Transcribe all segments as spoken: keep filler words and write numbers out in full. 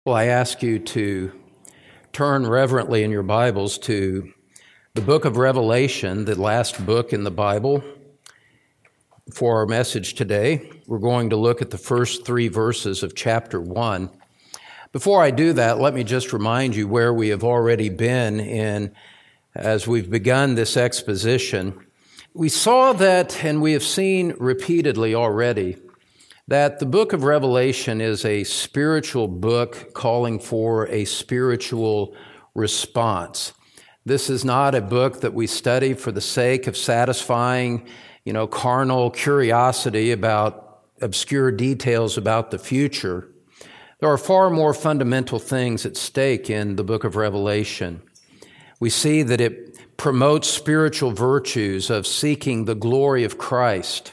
Well, I ask you to turn reverently in your Bibles to the book of Revelation, the last book in the Bible. For our message today, we're going to look at the first three verses of chapter one. Before I do that, let me just remind you where we have already been in as we've begun this exposition. We saw that, and we have seen repeatedly already, that the book of Revelation is a spiritual book calling for a spiritual response. This is not a book that we study for the sake of satisfying, you know, carnal curiosity about obscure details about the future. There are far more fundamental things at stake in the book of Revelation. We see that it promotes spiritual virtues of seeking the glory of Christ,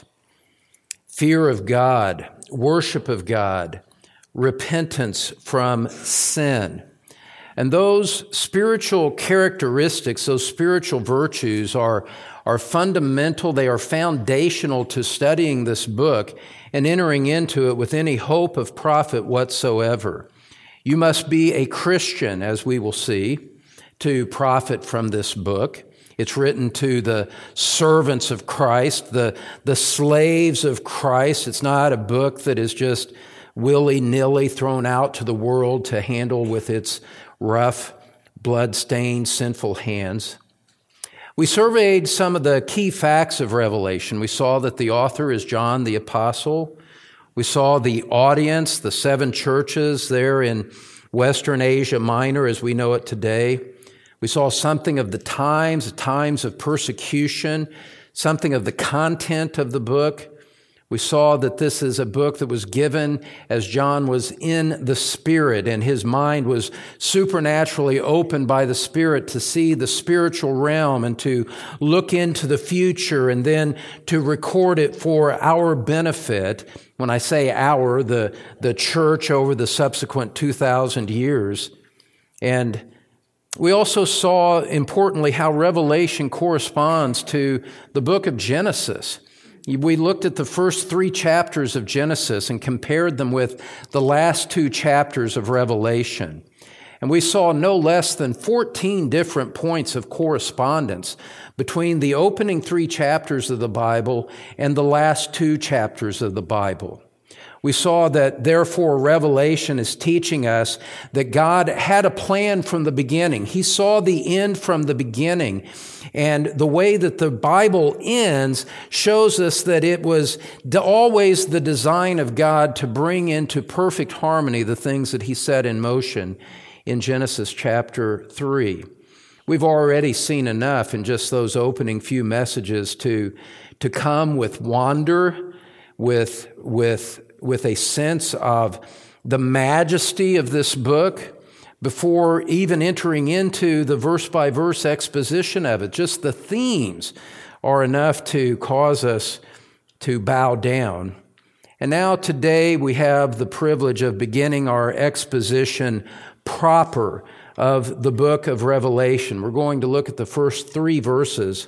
fear of God, worship of God, repentance from sin. And those spiritual characteristics, those spiritual virtues are, are fundamental, they are foundational to studying this book and entering into it with any hope of profit whatsoever. You must be a Christian, as we will see, to profit from this book. It's written to the servants of Christ, the, the slaves of Christ. It's not a book that is just willy-nilly thrown out to the world to handle with its rough, blood-stained, sinful hands. We surveyed some of the key facts of Revelation. We saw that the author is John the Apostle. We saw the audience, the seven churches there in Western Asia Minor as we know it today. We saw something of the times, the times of persecution, something of the content of the book. We saw that this is a book that was given as John was in the Spirit, and his mind was supernaturally opened by the Spirit to see the spiritual realm and to look into the future and then to record it for our benefit. When I say our, the, the church over the subsequent two thousand years. And we also saw, importantly, how Revelation corresponds to the book of Genesis. We looked at the first three chapters of Genesis and compared them with the last two chapters of Revelation. And we saw no less than fourteen different points of correspondence between the opening three chapters of the Bible and the last two chapters of the Bible. We saw that, therefore, Revelation is teaching us that God had a plan from the beginning. He saw the end from the beginning. And the way that the Bible ends shows us that it was always the design of God to bring into perfect harmony the things that He set in motion in Genesis chapter three. We've already seen enough in just those opening few messages to, to come with wonder, with, with, with a sense of the majesty of this book before even entering into the verse-by-verse exposition of it. Just the themes are enough to cause us to bow down. And now today we have the privilege of beginning our exposition proper of the book of Revelation. We're going to look at the first three verses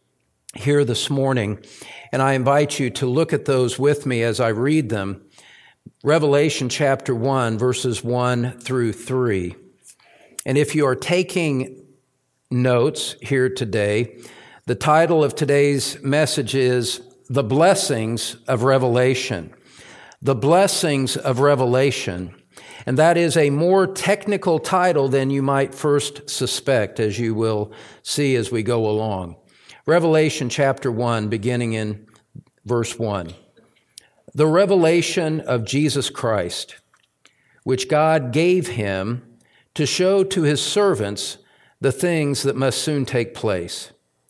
here this morning, and I invite you to look at those with me as I read them. Revelation chapter one, verses one through three. And if you are taking notes here today, the title of today's message is The Blessings of Revelation. The Blessings of Revelation. And that is a more technical title than you might first suspect, as you will see as we go along. Revelation chapter one, beginning in verse one. The revelation of Jesus Christ, which God gave him to show to his servants the things that must soon take place.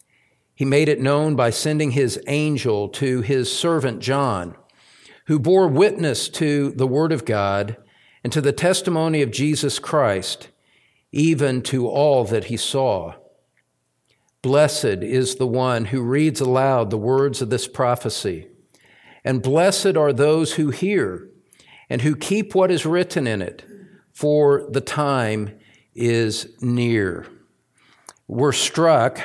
He made it known by sending his angel to his servant John, who bore witness to the word of God and to the testimony of Jesus Christ, even to all that he saw. Blessed is the one who reads aloud the words of this prophecy, and blessed are those who hear and who keep what is written in it, for the time is near. We're struck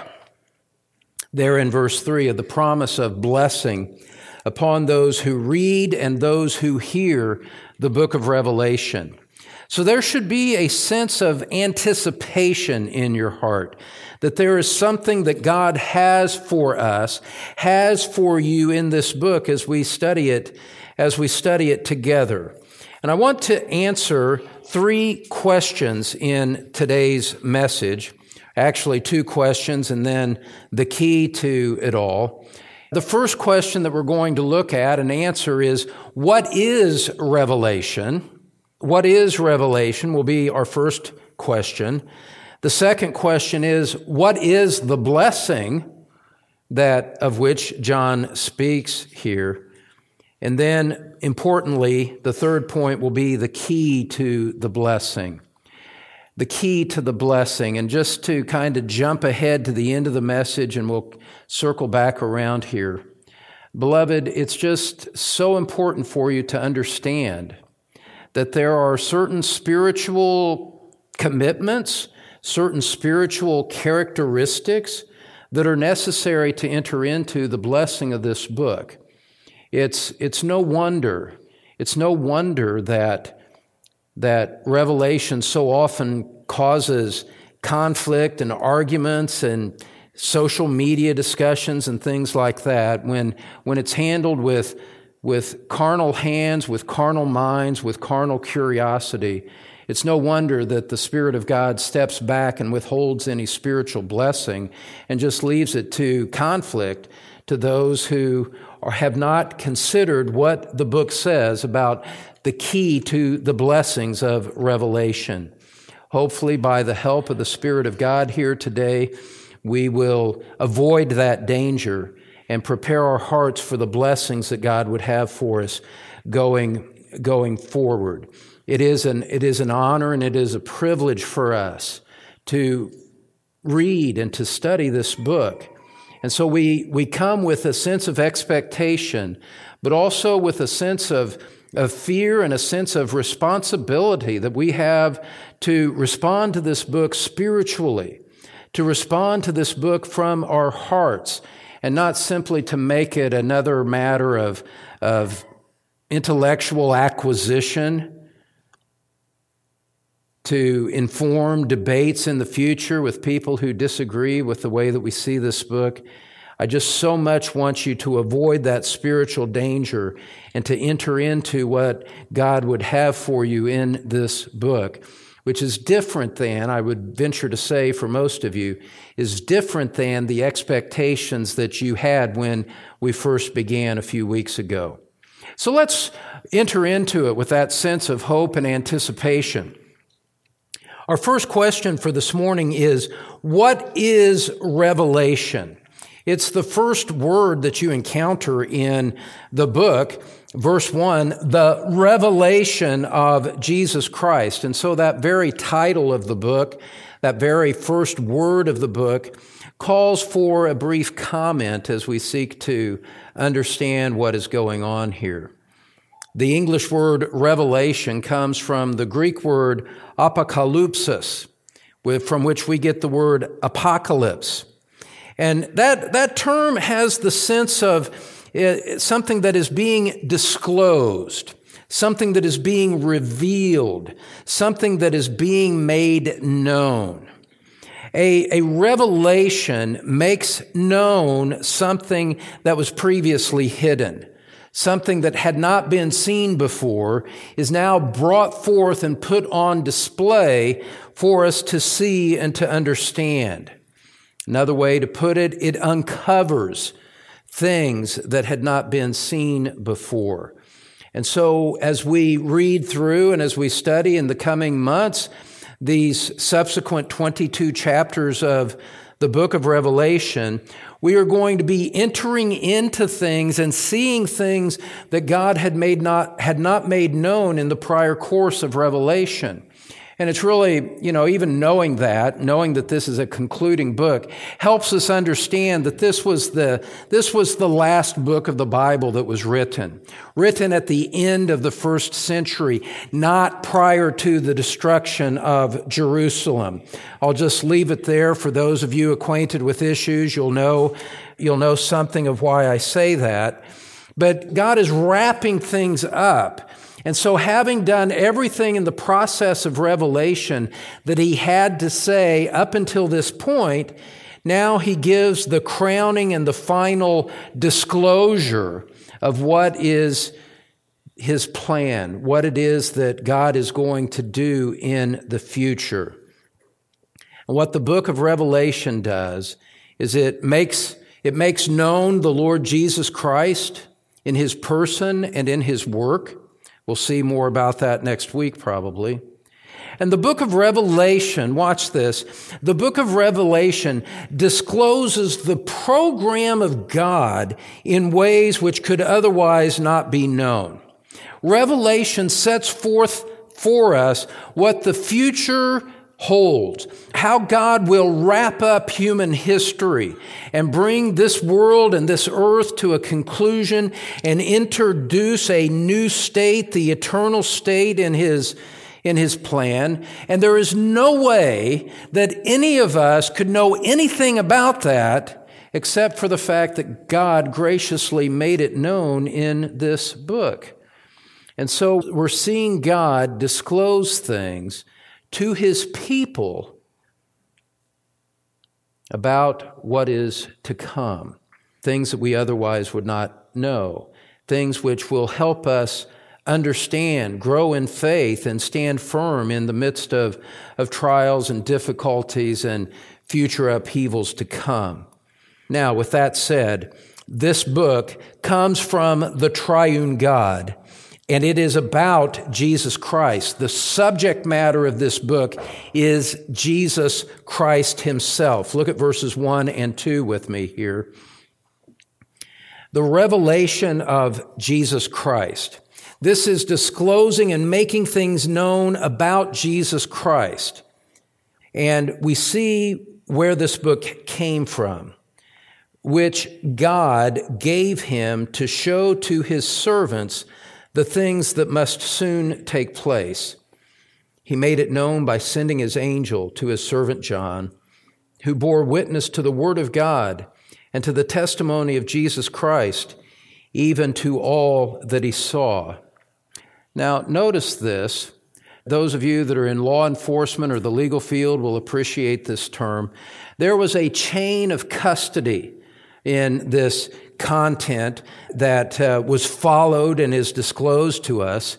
there in verse three of the promise of blessing upon those who read and those who hear the book of Revelation. So there should be a sense of anticipation in your heart that there is something that God has for us, has for you in this book as we study it, as we study it together. And I want to answer three questions in today's message. Actually, two questions and then the key to it all. The first question that we're going to look at and answer is, what is revelation? What is revelation will be our first question. The second question is, what is the blessing that of which John speaks here? And then, importantly, the third point will be the key to the blessing. The key to the blessing. And just to kind of jump ahead to the end of the message, and we'll circle back around here. Beloved, it's just so important for you to understand that there are certain spiritual commitments, certain spiritual characteristics that are necessary to enter into the blessing of this book. It's, it's no wonder, it's no wonder that, that Revelation so often causes conflict and arguments and social media discussions and things like that when, when it's handled with with carnal hands, with carnal minds, with carnal curiosity. It's no wonder that the Spirit of God steps back and withholds any spiritual blessing and just leaves it to conflict to those who are, have not considered what the book says about the key to the blessings of Revelation. Hopefully, by the help of the Spirit of God here today, we will avoid that danger and prepare our hearts for the blessings that God would have for us going, going forward. It is an, it is an honor and it is a privilege for us to read and to study this book. And so we, we come with a sense of expectation, but also with a sense of, of fear and a sense of responsibility that we have to respond to this book spiritually, to respond to this book from our hearts, and not simply to make it another matter of, of intellectual acquisition, to inform debates in the future with people who disagree with the way that we see this book. I just so much want you to avoid that spiritual danger and to enter into what God would have for you in this book, which is different than, I would venture to say for most of you, is different than the expectations that you had when we first began a few weeks ago. So let's enter into it with that sense of hope and anticipation. Our first question for this morning is, what is revelation? It's the first word that you encounter in the book. Verse one, the revelation of Jesus Christ. And so that very title of the book, that very first word of the book, calls for a brief comment as we seek to understand what is going on here. The English word revelation comes from the Greek word apokalypsis, from which we get the word apocalypse. And that, that term has the sense of something that is being disclosed, something that is being revealed, something that is being made known. A, a revelation makes known something that was previously hidden. Something that had not been seen before is now brought forth and put on display for us to see and to understand. Another way to put it, it uncovers things that had not been seen before. And so as we read through and as we study in the coming months, these subsequent twenty-two chapters of the book of Revelation, we are going to be entering into things and seeing things that God had made not, had not made known in the prior course of Revelation. And it's really, you know, even knowing that, knowing that this is a concluding book, helps us understand that this was the, this was the last book of the Bible that was written. Written at the end of the first century, not prior to the destruction of Jerusalem. I'll just leave it there. For those of you acquainted with issues, you'll know, you'll know something of why I say that. But God is wrapping things up. And so having done everything in the process of revelation that he had to say up until this point, now he gives the crowning and the final disclosure of what is his plan, what it is that God is going to do in the future. And what the book of Revelation does is it makes, it makes known the Lord Jesus Christ in his person and in his work. We'll see more about that next week, probably. And the book of Revelation, watch this, the book of Revelation discloses the program of God in ways which could otherwise not be known. Revelation sets forth for us what the future holds, how God will wrap up human history and bring this world and this earth to a conclusion and introduce a new state, the eternal state in his, in his plan. And there is no way that any of us could know anything about that except for the fact that God graciously made it known in this book. And so we're seeing God disclose things to his people about what is to come, things that we otherwise would not know, things which will help us understand, grow in faith, and stand firm in the midst of, of trials and difficulties and future upheavals to come. Now, with that said, this book comes from the triune God, and it is about Jesus Christ. The subject matter of this book is Jesus Christ himself. Look at verses one and two with me here. The revelation of Jesus Christ. This is disclosing and making things known about Jesus Christ. And we see where this book came from, which God gave him to show to his servants the things that must soon take place. He made it known by sending his angel to his servant John, who bore witness to the word of God and to the testimony of Jesus Christ, even to all that he saw. Now, notice this. Those of you that are in law enforcement or the legal field will appreciate this term. There was a chain of custody in this content that uh, was followed and is disclosed to us.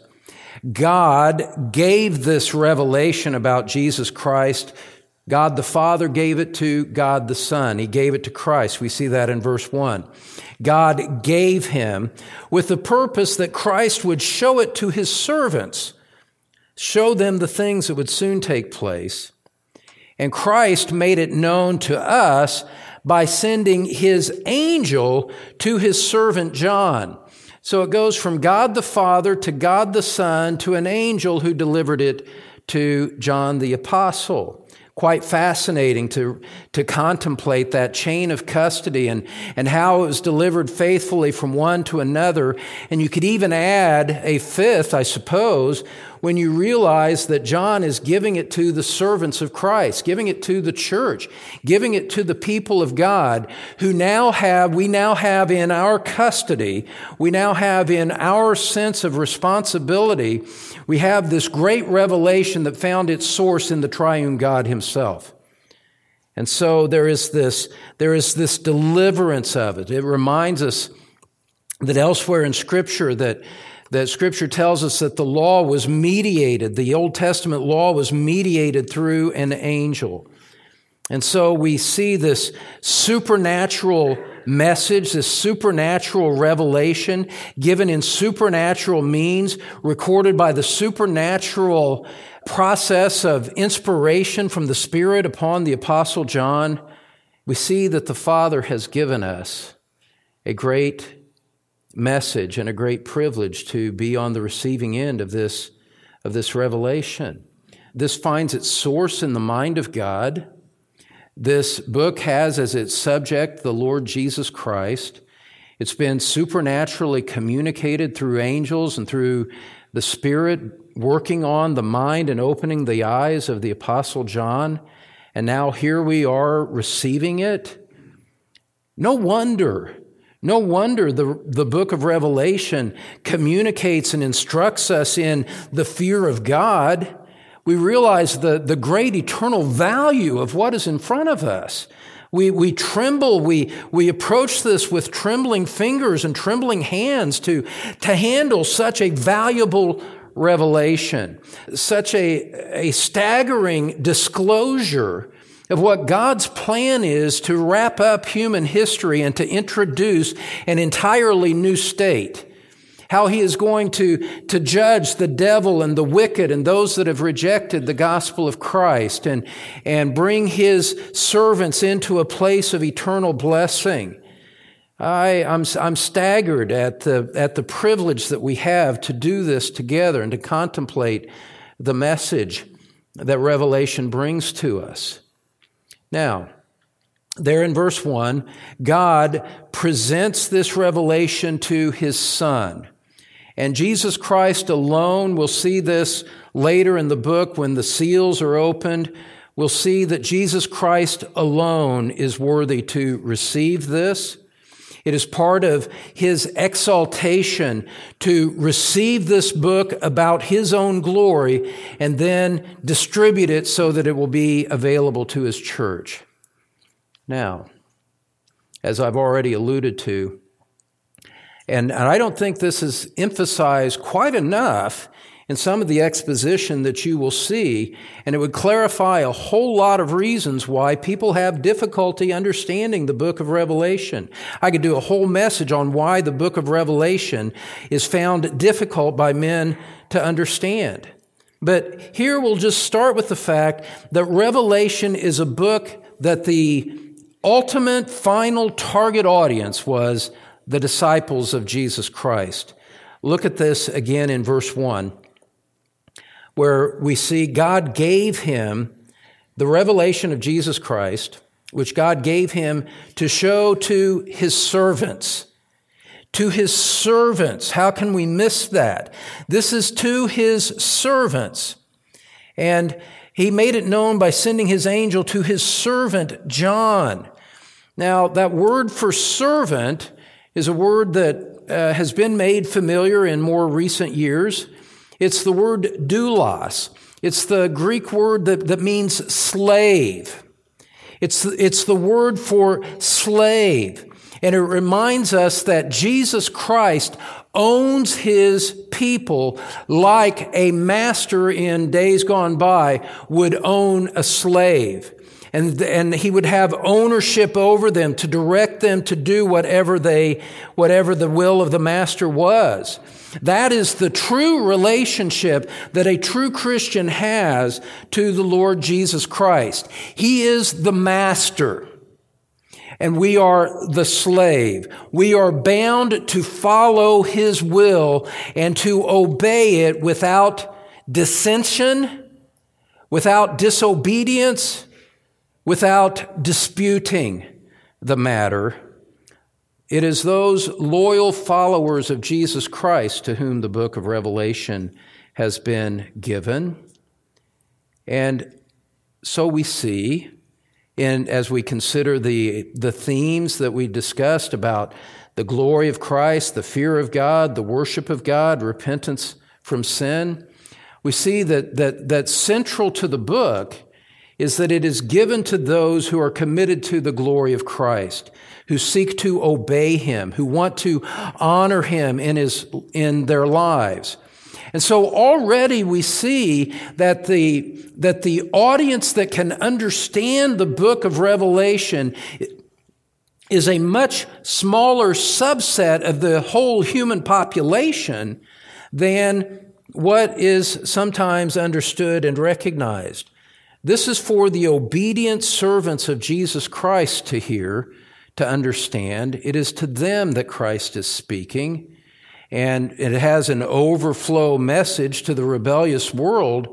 God gave this revelation about Jesus Christ. God the Father gave it to God the Son. He gave it to Christ. We see that in verse one. God gave him with the purpose that Christ would show it to his servants, show them the things that would soon take place. And Christ made it known to us by sending his angel to his servant John. So it goes from God the Father to God the Son to an angel who delivered it to John the Apostle. Quite fascinating to, to contemplate that chain of custody and, and how it was delivered faithfully from one to another. And you could even add a fifth, I suppose, when you realize that John is giving it to the servants of Christ, giving it to the church, giving it to the people of God who now have, we now have in our custody, we now have in our sense of responsibility, we have this great revelation that found its source in the triune God himself. And so there is this, there is this deliverance of it. It reminds us that elsewhere in Scripture that That Scripture tells us that the law was mediated, the Old Testament law was mediated through an angel. And so we see this supernatural message, this supernatural revelation given in supernatural means, recorded by the supernatural process of inspiration from the Spirit upon the Apostle John. We see that the Father has given us a great message and a great privilege to be on the receiving end of this, of this revelation. This finds its source in the mind of God. This book has as its subject the Lord Jesus Christ. It's been supernaturally communicated through angels and through the Spirit working on the mind and opening the eyes of the Apostle John. And now here we are receiving it. No wonder No wonder the, the book of Revelation communicates and instructs us in the fear of God. We realize the, the great eternal value of what is in front of us. We, we tremble, we, we approach this with trembling fingers and trembling hands to, to handle such a valuable revelation, such a, a staggering disclosure of what God's plan is to wrap up human history and to introduce an entirely new state. How he is going to, to judge the devil and the wicked and those that have rejected the gospel of Christ and, and bring his servants into a place of eternal blessing. I, I'm, I'm staggered at the, at the privilege that we have to do this together and to contemplate the message that Revelation brings to us. Now, there in verse one, God presents this revelation to his Son. And Jesus Christ alone, we'll see this later in the book when the seals are opened, we'll see that Jesus Christ alone is worthy to receive this. It is part of his exaltation to receive this book about his own glory and then distribute it so that it will be available to his church. Now, as I've already alluded to, and, and I don't think this is emphasized quite enough in some of the exposition that you will see, and it would clarify a whole lot of reasons why people have difficulty understanding the book of Revelation. I could do a whole message on why the book of Revelation is found difficult by men to understand. But here we'll just start with the fact that Revelation is a book that the ultimate final target audience was the disciples of Jesus Christ. Look at this again in verse one. Where we see God gave him the revelation of Jesus Christ, which God gave him to show to his servants. To his servants. How can we miss that? This is to his servants. And he made it known by sending his angel to his servant John. Now, that word for servant is a word that uh, has been made familiar in more recent years. It's the word doulos. It's the Greek word that, that means slave. It's, it's the word for slave. And it reminds us that Jesus Christ owns his people like a master in days gone by would own a slave. And, and he would have ownership over them to direct them to do whatever they, whatever the will of the master was. That is the true relationship that a true Christian has to the Lord Jesus Christ. He is the master, and we are the slave. We are bound to follow his will and to obey it without dissension, without disobedience, without disputing the matter. It is those loyal followers of Jesus Christ to whom the book of Revelation has been given. And so we see, in, as we consider the, the themes that we discussed about the glory of Christ, the fear of God, the worship of God, repentance from sin, we see that, that, that central to the book is that it is given to those who are committed to the glory of Christ, who seek to obey him, who want to honor him in his, in their lives. And so already we see that the, that the audience that can understand the book of Revelation is a much smaller subset of the whole human population than what is sometimes understood and recognized. This is for the obedient servants of Jesus Christ to hear, to understand. It is to them that Christ is speaking, and it has an overflow message to the rebellious world,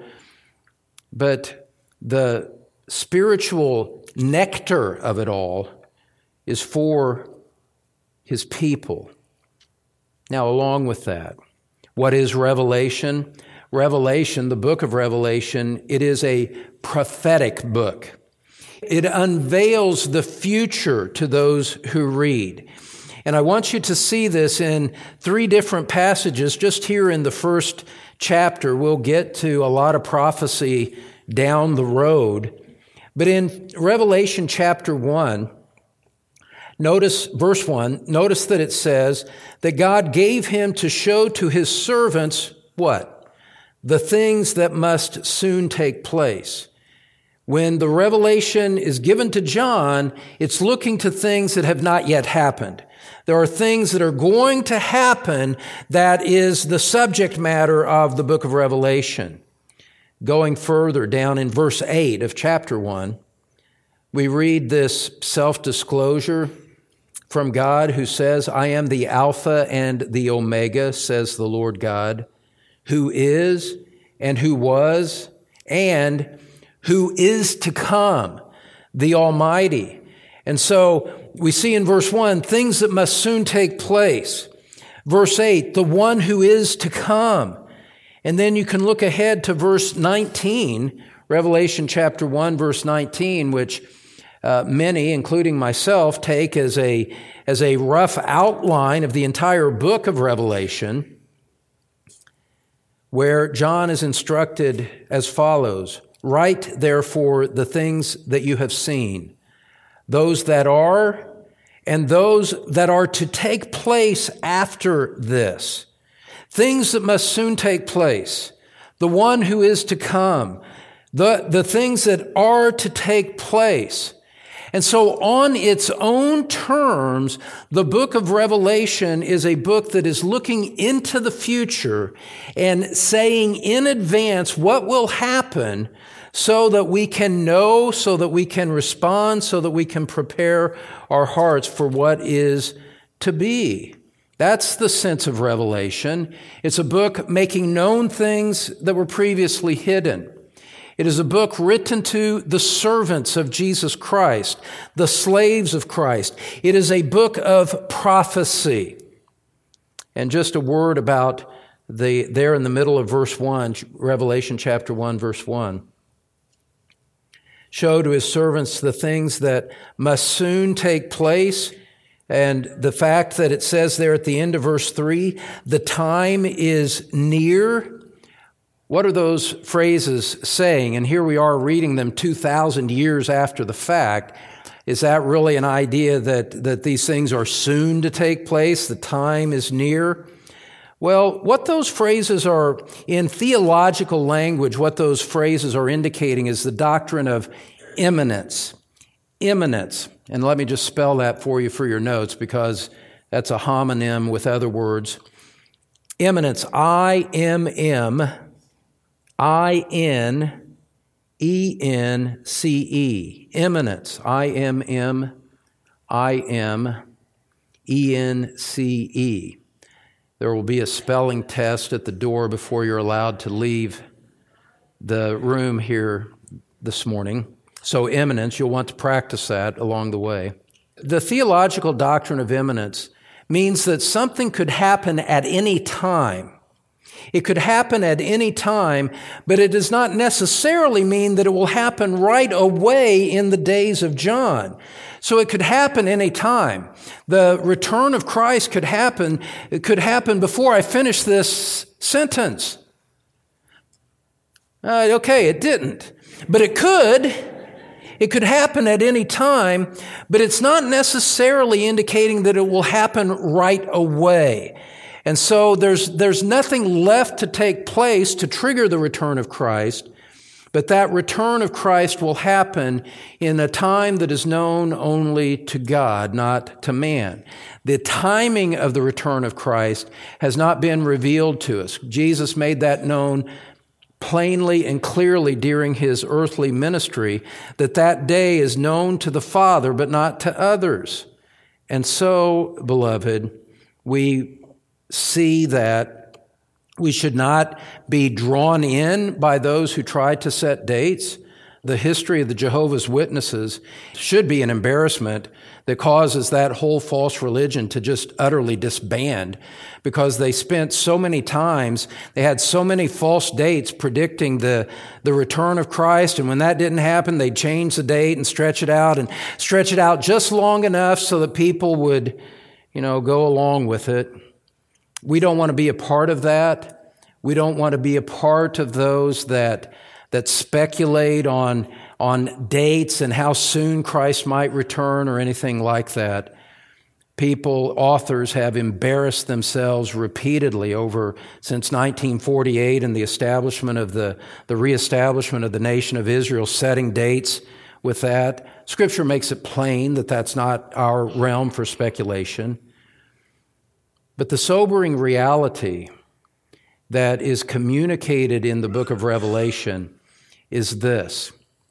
but the spiritual nectar of it all is for his people. Now, along with that, what is Revelation? Revelation, the book of Revelation, it is a prophetic book. It unveils the future to those who read. And I want you to see this in three different passages. Just here in the first chapter, we'll get to a lot of prophecy down the road. But in Revelation chapter one, notice verse one, notice that it says that God gave him to show to his servants what? The things that must soon take place. When the revelation is given to John, it's looking to things that have not yet happened. There are things that are going to happen that is the subject matter of the book of Revelation. Going further down in verse eight of chapter one, we read this self-disclosure from God who says, I am the Alpha and the Omega, says the Lord God, who is and who was and who is to come, the Almighty. And so we see in verse one, things that must soon take place. Verse eight, the one who is to come. And then you can look ahead to verse nineteen, Revelation chapter one, verse nineteen, which uh, many, including myself, take as a, as a rough outline of the entire book of Revelation, where John is instructed as follows, write therefore the things that you have seen, those that are and those that are to take place after this. Things that must soon take place. The one who is to come. The, the things that are to take place. And so on its own terms, the book of Revelation is a book that is looking into the future and saying in advance what will happen so that we can know, so that we can respond, so that we can prepare our hearts for what is to be. That's the sense of Revelation. It's a book making known things that were previously hidden. It is a book written to the servants of Jesus Christ, the slaves of Christ. It is a book of prophecy. And just a word about the there in the middle of verse one, Revelation chapter one, verse one. Show to his servants the things that must soon take place. And the fact that it says there at the end of verse three, the time is near. What are those phrases saying? And here we are reading them two thousand years after the fact. Is that really an idea that, that these things are soon to take place? The time is near? Well, what those phrases are in theological language, what those phrases are indicating is the doctrine of imminence. Imminence. And let me just spell that for you for your notes because that's a homonym with other words. Imminence, I M M I N E N C E. Imminence, I M M I M E N C E. There will be a spelling test at the door before you're allowed to leave the room here this morning. So imminence, you'll want to practice that along the way. The theological doctrine of imminence means that something could happen at any time. It could happen at any time, but it does not necessarily mean that it will happen right away in the days of John. So it could happen any time. The return of Christ could happen, it could happen before I finish this sentence. Uh, okay, it didn't. But it could. It could happen at any time, but it's not necessarily indicating that it will happen right away. And so there's, there's nothing left to take place to trigger the return of Christ, but that return of Christ will happen in a time that is known only to God, not to man. The timing of the return of Christ has not been revealed to us. Jesus made that known plainly and clearly during his earthly ministry, that that day is known to the Father, but not to others. And so, beloved, we see that we should not be drawn in by those who try to set dates. The history of the Jehovah's Witnesses should be an embarrassment that causes that whole false religion to just utterly disband because they spent so many times, they had so many false dates predicting the, the return of Christ, and when that didn't happen, they'd change the date and stretch it out and stretch it out just long enough so that people would, you know, go along with it. We don't want to be a part of that. We don't want to be a part of those that that speculate on, on dates and how soon Christ might return or anything like that. People, authors have embarrassed themselves repeatedly over since nineteen forty-eight and the establishment of the, the reestablishment of the nation of Israel, setting dates with that. Scripture makes it plain that that's not our realm for speculation. But the sobering reality that is communicated in the book of Revelation is this.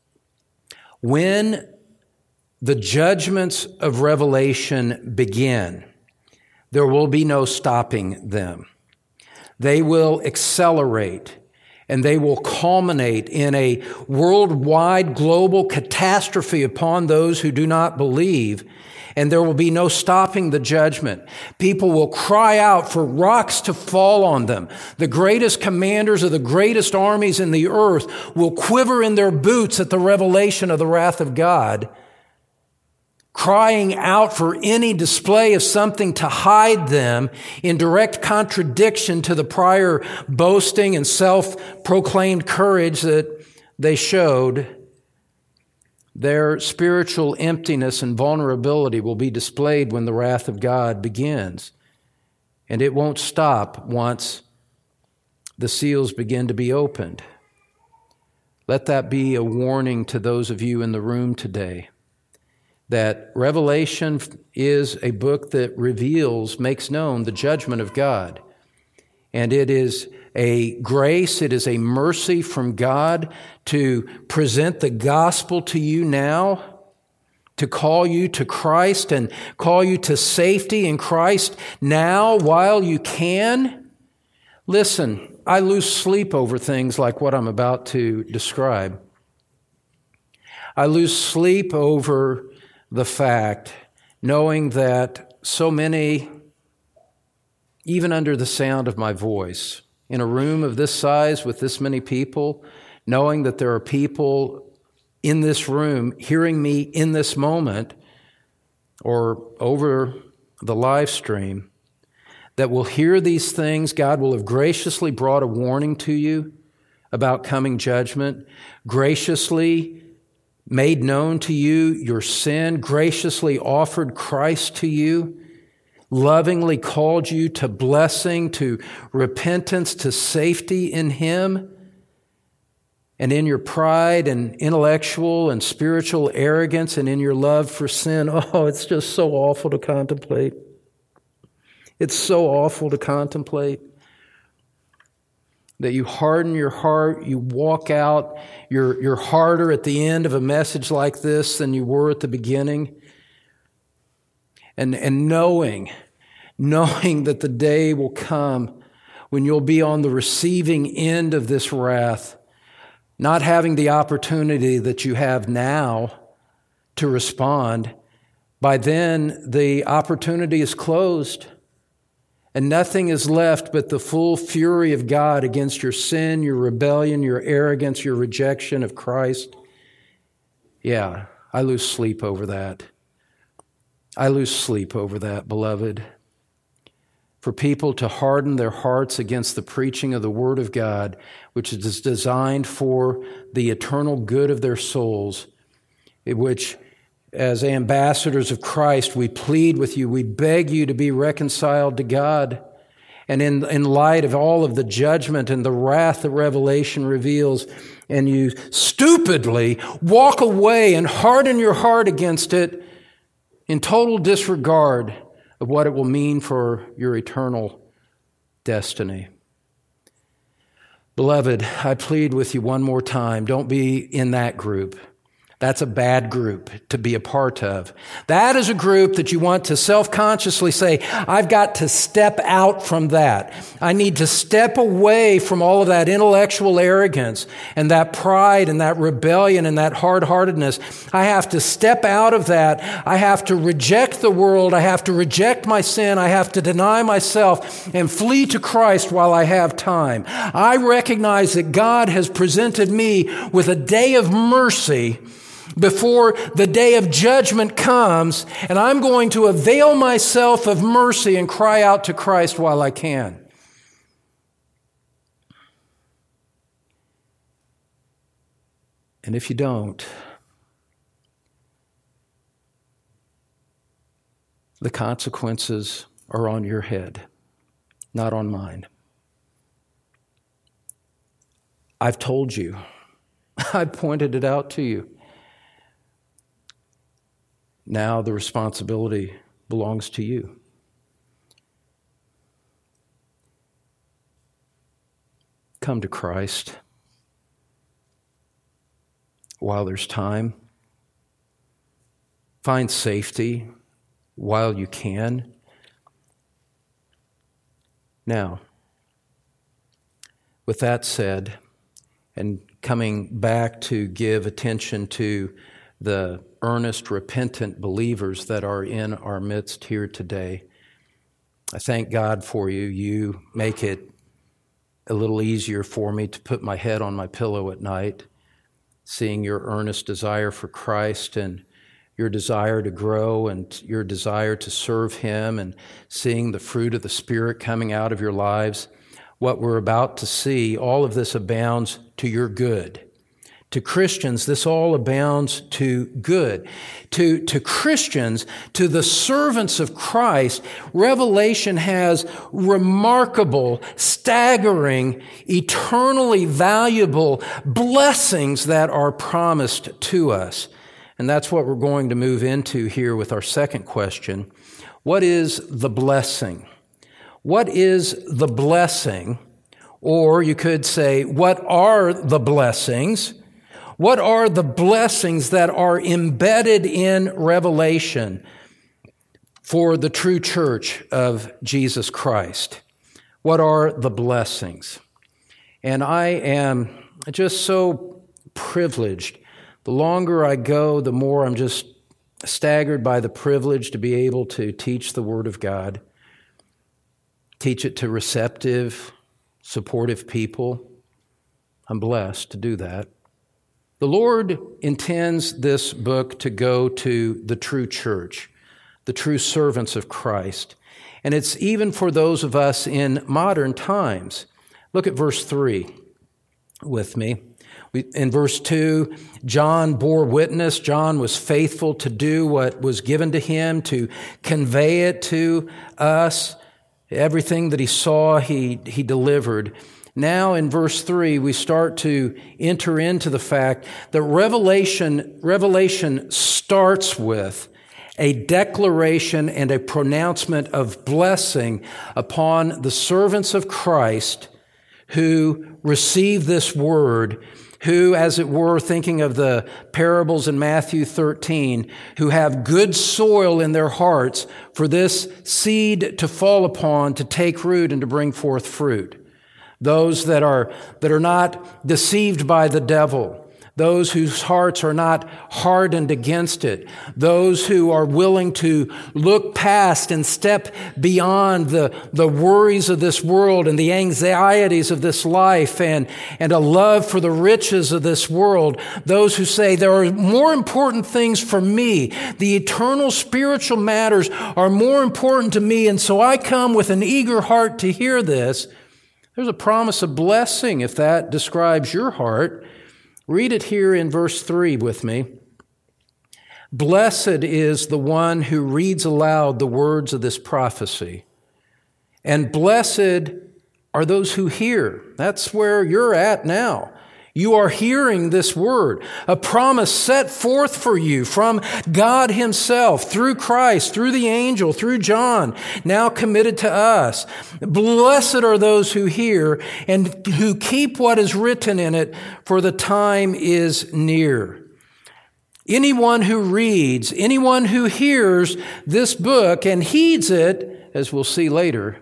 When the judgments of Revelation begin, there will be no stopping them. They will accelerate, and they will culminate in a worldwide global catastrophe upon those who do not believe, and there will be no stopping the judgment. People will cry out for rocks to fall on them. The greatest commanders of the greatest armies in the earth will quiver in their boots at the revelation of the wrath of God, crying out for any display of something to hide them in direct contradiction to the prior boasting and self-proclaimed courage that they showed. Their spiritual emptiness and vulnerability will be displayed when the wrath of God begins. And it won't stop once the seals begin to be opened. Let that be a warning to those of you in the room today, that Revelation is a book that reveals, makes known the judgment of God. And it is a grace, it is a mercy from God to present the gospel to you now, to call you to Christ and call you to safety in Christ now while you can. Listen, I lose sleep over things like what I'm about to describe. I lose sleep over the fact, knowing that so many, even under the sound of my voice, in a room of this size with this many people, knowing that there are people in this room hearing me in this moment or over the live stream that will hear these things. God will have graciously brought a warning to you about coming judgment, graciously made known to you your sin, graciously offered Christ to you, lovingly called you to blessing, to repentance, to safety in Him. And in your pride and intellectual and spiritual arrogance and in your love for sin, oh, it's just so awful to contemplate. It's so awful to contemplate that you harden your heart, you walk out, you're, you're harder at the end of a message like this than you were at the beginning. And, and knowing, knowing that the day will come when you'll be on the receiving end of this wrath, not having the opportunity that you have now to respond. By then, the opportunity is closed. And nothing is left but the full fury of God against your sin, your rebellion, your arrogance, your rejection of Christ. Yeah, I lose sleep over that. I lose sleep over that, beloved. For people to harden their hearts against the preaching of the Word of God, which is designed for the eternal good of their souls, which as ambassadors of Christ, we plead with you, we beg you to be reconciled to God. And in, in light of all of the judgment and the wrath that Revelation reveals, and you stupidly walk away and harden your heart against it in total disregard of what it will mean for your eternal destiny. Beloved, I plead with you one more time, don't be in that group. That's a bad group to be a part of. That is a group that you want to self-consciously say, I've got to step out from that. I need to step away from all of that intellectual arrogance and that pride and that rebellion and that hard-heartedness. I have to step out of that. I have to reject the world. I have to reject my sin. I have to deny myself and flee to Christ while I have time. I recognize that God has presented me with a day of mercy before the day of judgment comes, and I'm going to avail myself of mercy and cry out to Christ while I can. And if you don't, the consequences are on your head, not on mine. I've told you. I've pointed it out to you. Now the responsibility belongs to you. Come to Christ while there's time. Find safety while you can. Now, with that said, and coming back to give attention to the earnest, repentant believers that are in our midst here today, I thank God for you. You make it a little easier for me to put my head on my pillow at night, seeing your earnest desire for Christ and your desire to grow and your desire to serve Him, and seeing the fruit of the Spirit coming out of your lives. What we're about to see, all of this abounds to your good. To Christians, this all abounds to good. To, to Christians, to the servants of Christ, Revelation has remarkable, staggering, eternally valuable blessings that are promised to us. And that's what we're going to move into here with our second question. What is the blessing? What is the blessing? Or you could say, what are the blessings? What are the blessings that are embedded in Revelation for the true church of Jesus Christ? What are the blessings? And I am just so privileged. The longer I go, the more I'm just staggered by the privilege to be able to teach the Word of God, teach it to receptive, supportive people. I'm blessed to do that. The Lord intends this book to go to the true church, the true servants of Christ. And it's even for those of us in modern times. Look at verse three with me. In verse two, John bore witness. John was faithful to do what was given to him, to convey it to us. Everything that he saw, he, he delivered. Now in verse three, we start to enter into the fact that Revelation, Revelation starts with a declaration and a pronouncement of blessing upon the servants of Christ who receive this word, who, as it were, thinking of the parables in Matthew thirteen, who have good soil in their hearts for this seed to fall upon, to take root and to bring forth fruit. Those that are, that are not deceived by the devil. Those whose hearts are not hardened against it. Those who are willing to look past and step beyond the, the worries of this world and the anxieties of this life and, and a love for the riches of this world. Those who say there are more important things for me. The eternal spiritual matters are more important to me, and so I come with an eager heart to hear this. There's a promise of blessing if that describes your heart. Read it here in verse three with me. Blessed is the one who reads aloud the words of this prophecy, and blessed are those who hear. That's where you're at now. You are hearing this word, a promise set forth for you from God Himself, through Christ, through the angel, through John, now committed to us. Blessed are those who hear and who keep what is written in it, for the time is near. Anyone who reads, anyone who hears this book and heeds it, as we'll see later,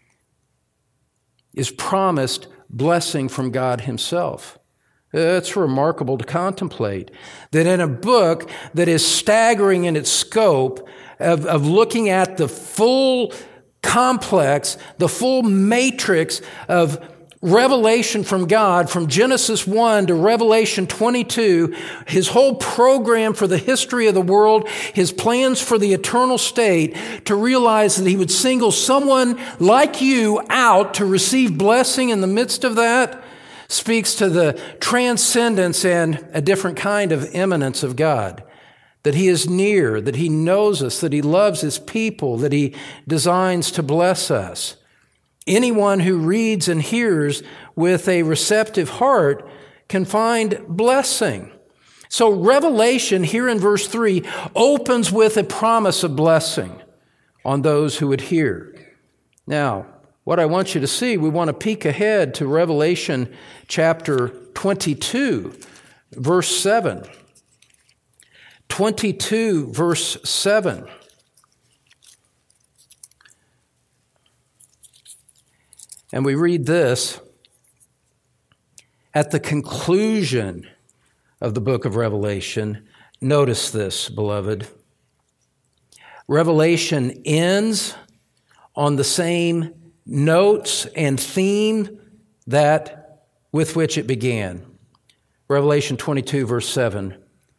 is promised blessing from God Himself. It's remarkable to contemplate that in a book that is staggering in its scope of, of looking at the full complex, the full matrix of revelation from God, from Genesis one to Revelation twenty-two, his whole program for the history of the world, his plans for the eternal state, to realize that he would single someone like you out to receive blessing in the midst of that, speaks to the transcendence and a different kind of immanence of God. That he is near, that he knows us, that he loves his people, that he designs to bless us. Anyone who reads and hears with a receptive heart can find blessing. So Revelation here in verse three opens with a promise of blessing on those who would hear. Now, what I want you to see, we want to peek ahead to Revelation chapter twenty-two, verse seven. twenty-two, verse seven. And we read this: at the conclusion of the book of Revelation, notice this, beloved. Revelation ends on the same notes and theme that with which it began. Revelation twenty-two, verse seven.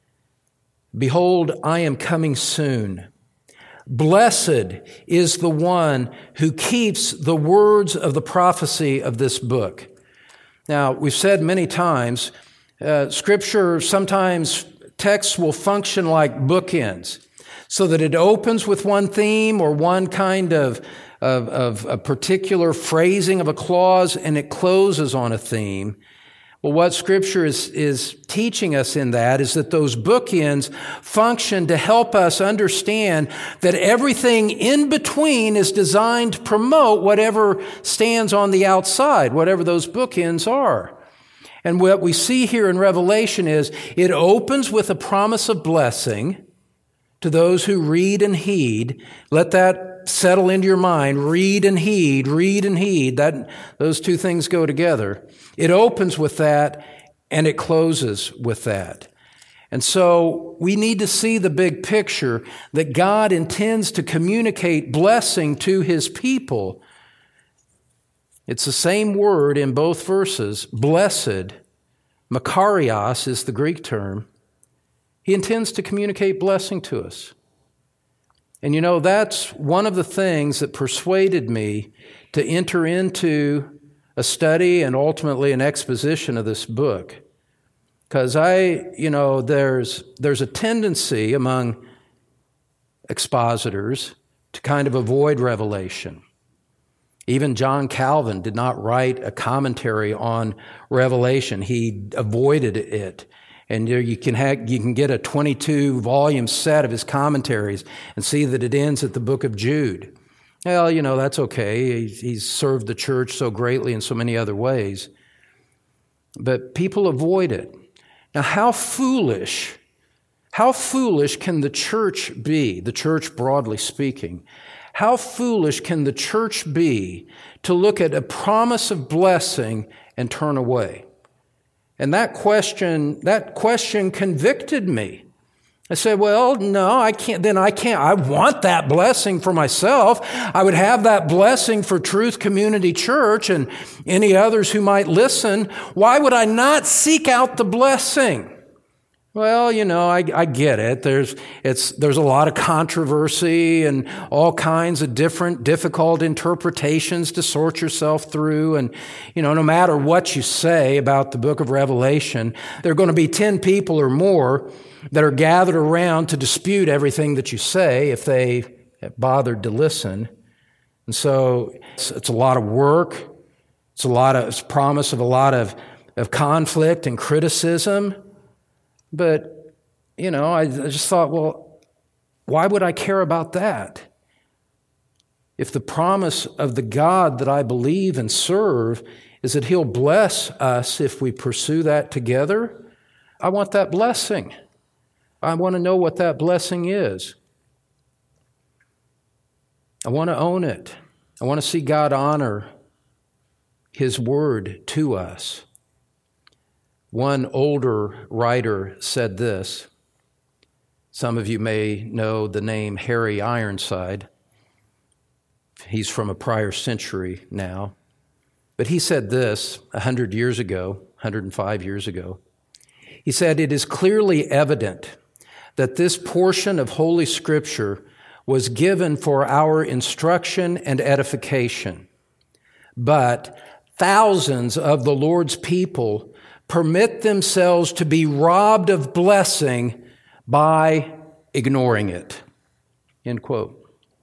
Behold, I am coming soon. Blessed is the one who keeps the words of the prophecy of this book. Now, we've said many times, uh, Scripture, sometimes texts will function like bookends, so that it opens with one theme or one kind of, of, of a particular phrasing of a clause, and it closes on a theme. Well, what Scripture is, is teaching us in that is that those bookends function to help us understand that everything in between is designed to promote whatever stands on the outside, whatever those bookends are. And what we see here in Revelation is it opens with a promise of blessing to those who read and heed. Let that settle into your mind. Read and heed, read and heed. That, those two things go together. It opens with that, and it closes with that. And so we need to see the big picture that God intends to communicate blessing to his people. It's the same word in both verses, blessed. Makarios is the Greek term. He intends to communicate blessing to us. And you know, that's one of the things that persuaded me to enter into a study and ultimately an exposition of this book. Because I, you know, there's there's a tendency among expositors to kind of avoid Revelation. Even John Calvin did not write a commentary on Revelation. He avoided it. And you can have, you can get a twenty-two volume set of his commentaries and see that it ends at the book of Jude. Well, you know, that's okay. He's served the church so greatly in so many other ways. But people avoid it. Now, how foolish, how foolish can the church be, the church broadly speaking? How foolish can the church be to look at a promise of blessing and turn away? And that question, that question convicted me. I said, well, no, I can't, then I can't, I want that blessing for myself. I would have that blessing for Truth Community Church and any others who might listen. Why would I not seek out the blessing? Well, you know, I, I get it. There's, it's, there's a lot of controversy and all kinds of different difficult interpretations to sort yourself through. And, you know, no matter what you say about the book of Revelation, there are going to be ten people or more that are gathered around to dispute everything that you say if they bothered to listen. And so it's, it's a lot of work. It's a lot of, it's promise of a lot of, of conflict and criticism. But, you know, I, I just thought, well, why would I care about that? If the promise of the God that I believe and serve is that he'll bless us if we pursue that together, I want that blessing. I want to know what that blessing is. I want to own it. I want to see God honor his word to us. One older writer said this. Some of you may know the name Harry Ironside. He's from a prior century now. But he said this a hundred years ago, one hundred five years ago. He said, "It is clearly evident that this portion of Holy Scripture was given for our instruction and edification. But thousands of the Lord's people permit themselves to be robbed of blessing by ignoring it." End quote.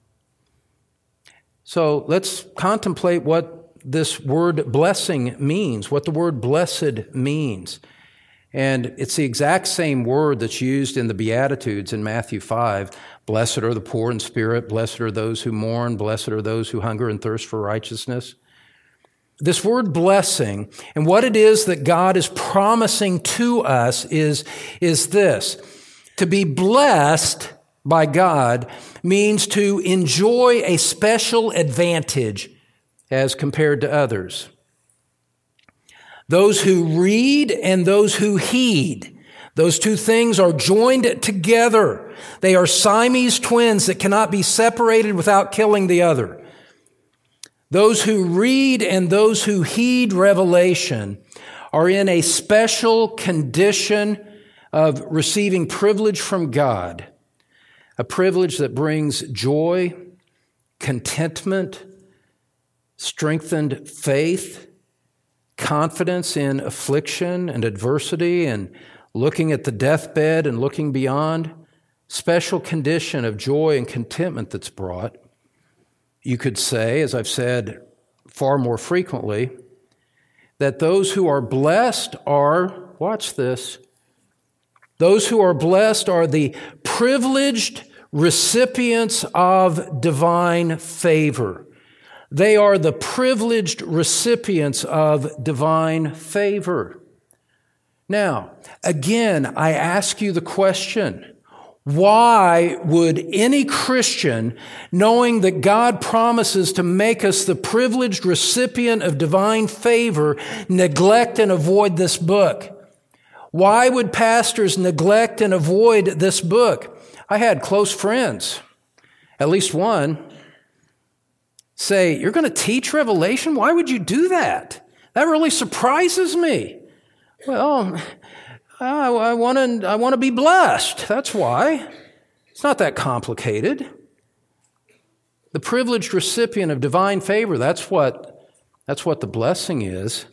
So let's contemplate what this word blessing means, what the word blessed means. And it's the exact same word that's used in the Beatitudes in Matthew five. Blessed are the poor in spirit, blessed are those who mourn, blessed are those who hunger and thirst for righteousness. This word blessing and what it is that God is promising to us is, is this. To be blessed by God means to enjoy a special advantage as compared to others. Those who read and those who heed, those two things are joined together. They are Siamese twins that cannot be separated without killing the other. Those who read and those who heed revelation are in a special condition of receiving privilege from God, a privilege that brings joy, contentment, strengthened faith, confidence in affliction and adversity and looking at the deathbed and looking beyond, special condition of joy and contentment that's brought. You could say, as I've said far more frequently, that those who are blessed are, watch this, those who are blessed are the privileged recipients of divine favor. They are the privileged recipients of divine favor. Now, again, I ask you the question, why would any Christian, knowing that God promises to make us the privileged recipient of divine favor, neglect and avoid this book? Why would pastors neglect and avoid this book? I had close friends, at least one, say, "You're going to teach Revelation? Why would you do that? That really surprises me." Well, I, I want to I want to be blessed. That's why. It's not that complicated. The privileged recipient of divine favor, that's what, that's what the blessing is.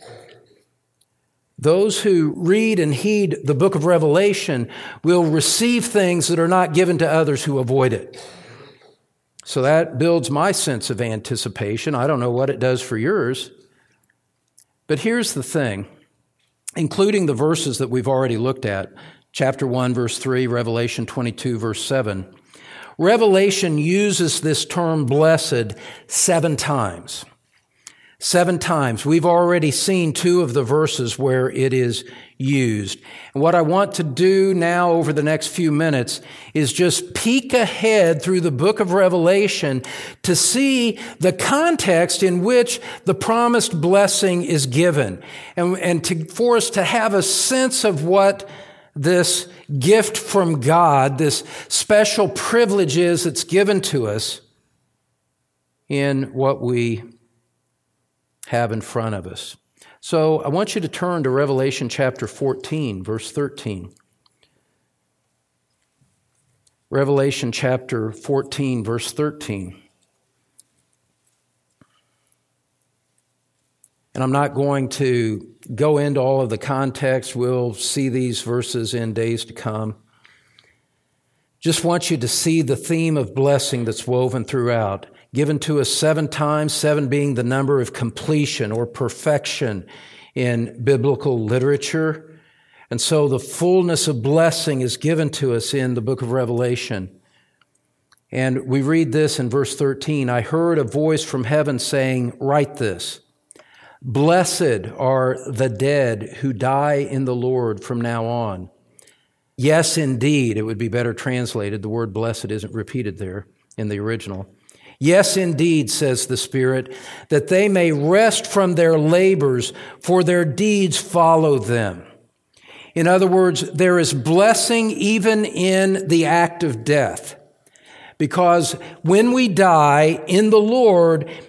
Those who read and heed the book of Revelation will receive things that are not given to others who avoid it. So that builds my sense of anticipation. I don't know what it does for yours. But here's the thing, including the verses that we've already looked at, chapter one, verse three, Revelation twenty-two, verse seven. Revelation uses this term blessed seven times. Seven times. We've already seen two of the verses where it is used. And what I want to do now over the next few minutes is just peek ahead through the book of Revelation to see the context in which the promised blessing is given. And, and to, for us to have a sense of what this gift from God, this special privilege is that's given to us in what we have in front of us. So I want you to turn to Revelation chapter fourteen, verse thirteen. Revelation chapter fourteen, verse thirteen. And I'm not going to go into all of the context. We'll see these verses in days to come. Just want you to see the theme of blessing that's woven throughout. Given to us seven times, seven being the number of completion or perfection in biblical literature. And so the fullness of blessing is given to us in the book of Revelation. And we read this in verse thirteen, "I heard a voice from heaven saying, 'Write this, blessed are the dead who die in the Lord from now on.'" Yes, indeed, it would be better translated. The word blessed isn't repeated there in the original. "Yes, indeed, says the Spirit, that they may rest from their labors, for their deeds follow them." In other words, there is blessing even in the act of death. Because when we die in the Lord,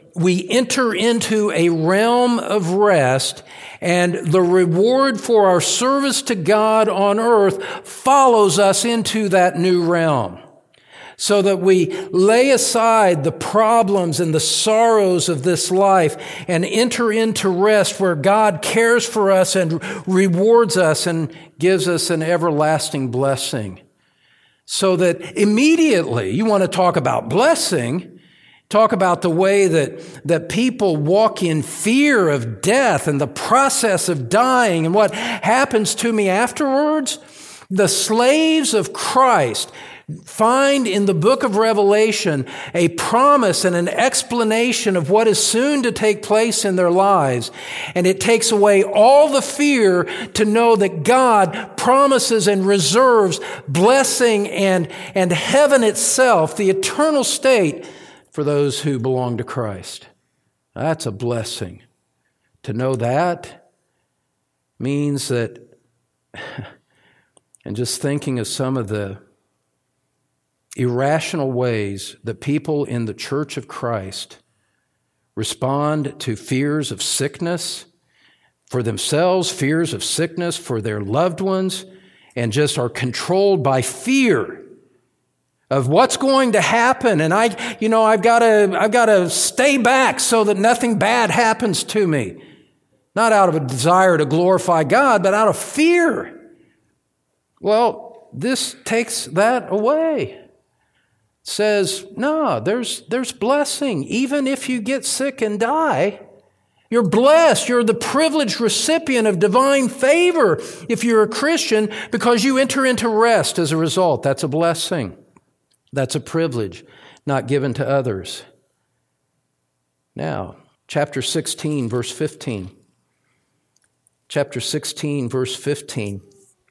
we enter into a realm of rest, and the reward for our service to God on earth follows us into that new realm. So that we lay aside the problems and the sorrows of this life and enter into rest where God cares for us and rewards us and gives us an everlasting blessing. So that immediately, you want to talk about blessing, talk about the way that, that people walk in fear of death and the process of dying and what happens to me afterwards. The slaves of Christ find in the book of Revelation a promise and an explanation of what is soon to take place in their lives. And it takes away all the fear to know that God promises and reserves blessing and, and heaven itself, the eternal state, for those who belong to Christ. That's a blessing. To know that means that, and just thinking of some of the irrational ways that people in the Church of Christ respond to fears of sickness for themselves, fears of sickness for their loved ones, and just are controlled by fear of what's going to happen. And I, you know, I've got to, I've got to stay back so that nothing bad happens to me. Not out of a desire to glorify God, but out of fear. Well, this takes that away. Says, no, there's, there's blessing. Even if you get sick and die, you're blessed. You're the privileged recipient of divine favor if you're a Christian because you enter into rest as a result. That's a blessing. That's a privilege not given to others. Now, chapter sixteen, verse fifteen. Chapter sixteen, verse fifteen.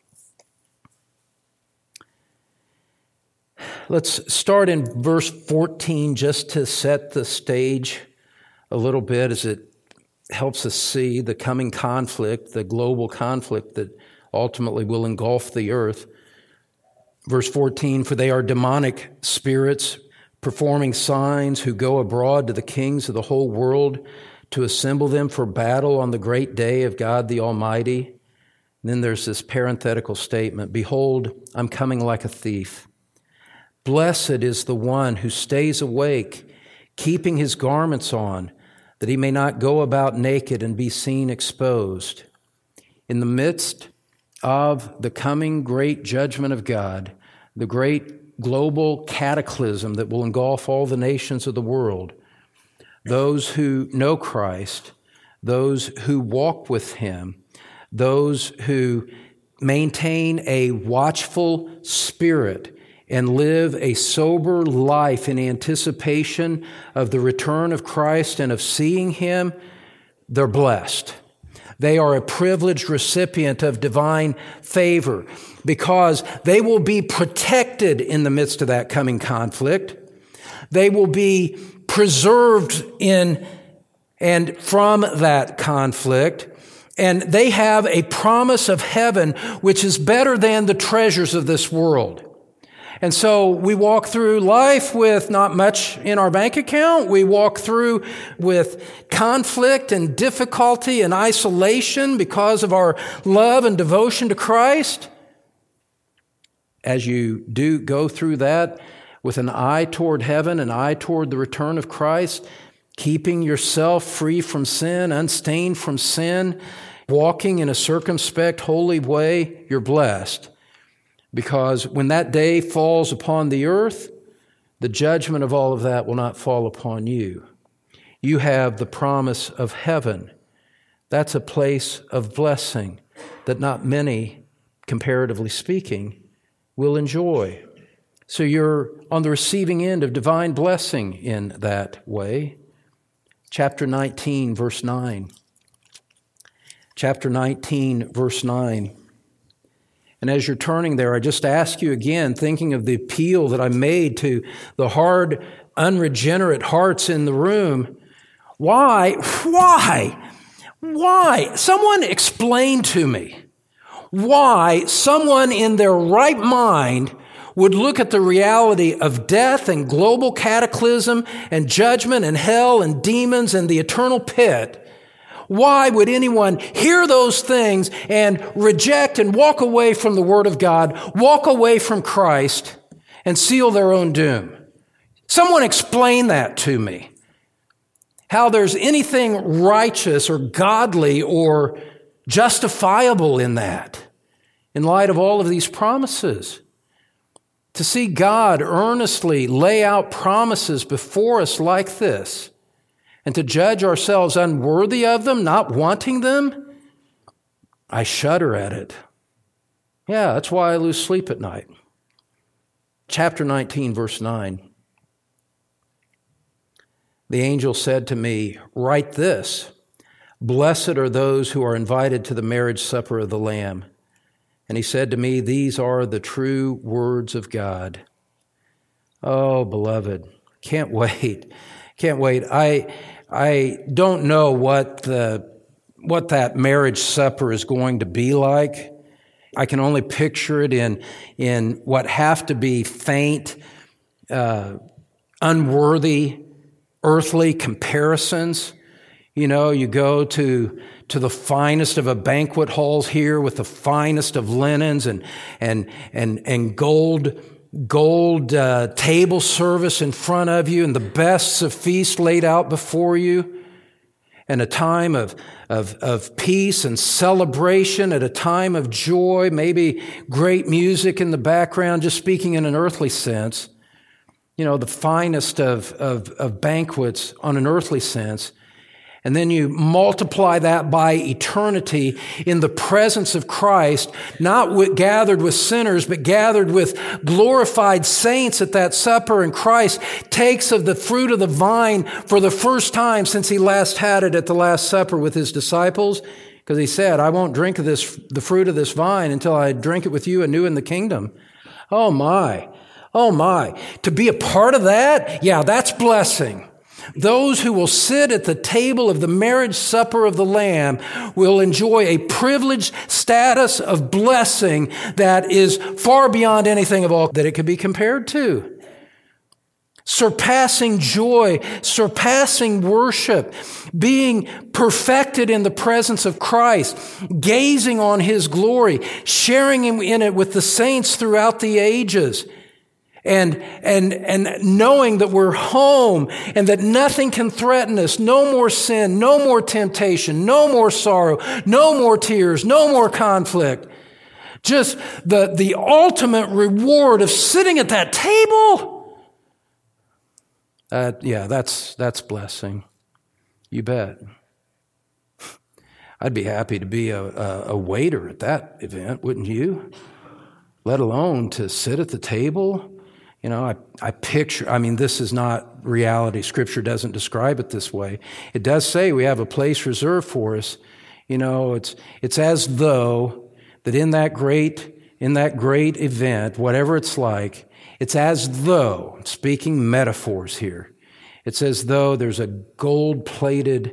Let's start in verse fourteen just to set the stage a little bit as it helps us see the coming conflict, the global conflict that ultimately will engulf the earth. Verse fourteen, for they are demonic spirits performing signs who go abroad to the kings of the whole world to assemble them for battle on the great day of God the Almighty. And then there's this parenthetical statement, behold, I'm coming like a thief. Blessed is the one who stays awake, keeping his garments on, that he may not go about naked and be seen exposed. In the midst of the coming great judgment of God, the great global cataclysm that will engulf all the nations of the world, those who know Christ, those who walk with him, those who maintain a watchful spirit and live a sober life in anticipation of the return of Christ and of seeing him, they're blessed. They are a privileged recipient of divine favor because they will be protected in the midst of that coming conflict. They will be preserved in and from that conflict. And they have a promise of heaven which is better than the treasures of this world. And so we walk through life with not much in our bank account. We walk through with conflict and difficulty and isolation because of our love and devotion to Christ. As you do go through that with an eye toward heaven, an eye toward the return of Christ, keeping yourself free from sin, unstained from sin, walking in a circumspect, holy way, you're blessed. Because when that day falls upon the earth, the judgment of all of that will not fall upon you. You have the promise of heaven. That's a place of blessing that not many, comparatively speaking, will enjoy. So you're on the receiving end of divine blessing in that way. Chapter nineteen, verse nine. Chapter nineteen, verse nine. And as you're turning there, I just ask you again, thinking of the appeal that I made to the hard, unregenerate hearts in the room, why, why, why? Someone explain to me why someone in their right mind would look at the reality of death and global cataclysm and judgment and hell and demons and the eternal pit, why would anyone hear those things and reject and walk away from the Word of God, walk away from Christ, and seal their own doom? Someone explain that to me. How there's anything righteous or godly or justifiable in that, in light of all of these promises. To see God earnestly lay out promises before us like this, and to judge ourselves unworthy of them, not wanting them, I shudder at it. Yeah, that's why I lose sleep at night. Chapter nineteen, verse nine. The angel said to me, "Write this, blessed are those who are invited to the marriage supper of the Lamb." And he said to me, "These are the true words of God." Oh, beloved, can't wait. Can't wait. I I don't know what the what that marriage supper is going to be like. I can only picture it in in what have to be faint, uh, unworthy, earthly comparisons. You know, you go to to the finest of a banquet halls here with the finest of linens and and and and gold gold uh, table service in front of you and the best of feast laid out before you, and a time of of of peace and celebration, at a time of joy, maybe great music in the background, just speaking in an earthly sense. You know, the finest of, of, of banquets on an earthly sense. And then you multiply that by eternity in the presence of Christ, not with, gathered with sinners, but gathered with glorified saints at that supper. And Christ takes of the fruit of the vine for the first time since he last had it at the Last Supper with his disciples, because he said, "I won't drink of this, the fruit of this vine until I drink it with you anew in the kingdom." Oh my. Oh my, to be a part of that? Yeah, that's blessing. Those who will sit at the table of the marriage supper of the Lamb will enjoy a privileged status of blessing that is far beyond anything of all that it could be compared to. Surpassing joy, surpassing worship, being perfected in the presence of Christ, gazing on His glory, sharing in it with the saints throughout the ages. And, and, and knowing that we're home and that nothing can threaten us, no more sin, no more temptation, no more sorrow, no more tears, no more conflict. Just the, the ultimate reward of sitting at that table. Uh, yeah, that's, that's blessing. You bet. I'd be happy to be a, a, a waiter at that event, wouldn't you? Let alone to sit at the table. You know, I, I picture, I mean, this is not reality. Scripture doesn't describe it this way. It does say we have a place reserved for us. You know, it's, it's as though that in that great, in that great event, whatever it's like, it's as though, speaking metaphors here, it's as though there's a gold-plated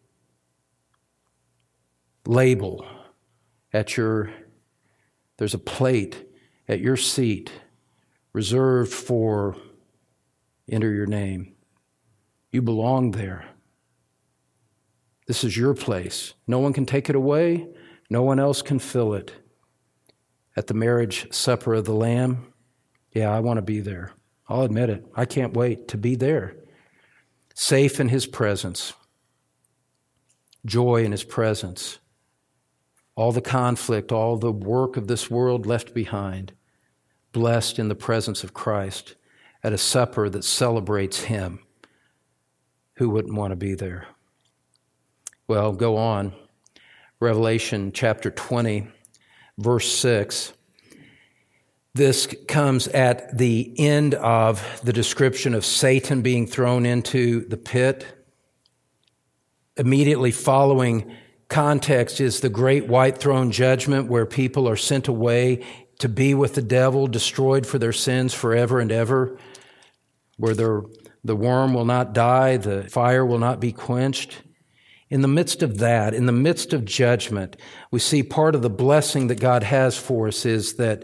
label at your, there's a plate at your seat reserved for enter your name. You belong there. This is your place. No one can take it away. No one else can fill it. At the marriage supper of the Lamb, yeah, I want to be there. I'll admit it. I can't wait to be there. Safe in His presence. Joy in His presence. All the conflict, all the work of this world left behind. Blessed in the presence of Christ at a supper that celebrates Him. Who wouldn't want to be there? Well, go on. Revelation chapter twenty, verse six. This comes at the end of the description of Satan being thrown into the pit. Immediately following context is the great white throne judgment, where people are sent away to be with the devil, destroyed for their sins forever and ever, where the worm will not die, the fire will not be quenched. In the midst of that, in the midst of judgment, we see part of the blessing that God has for us is that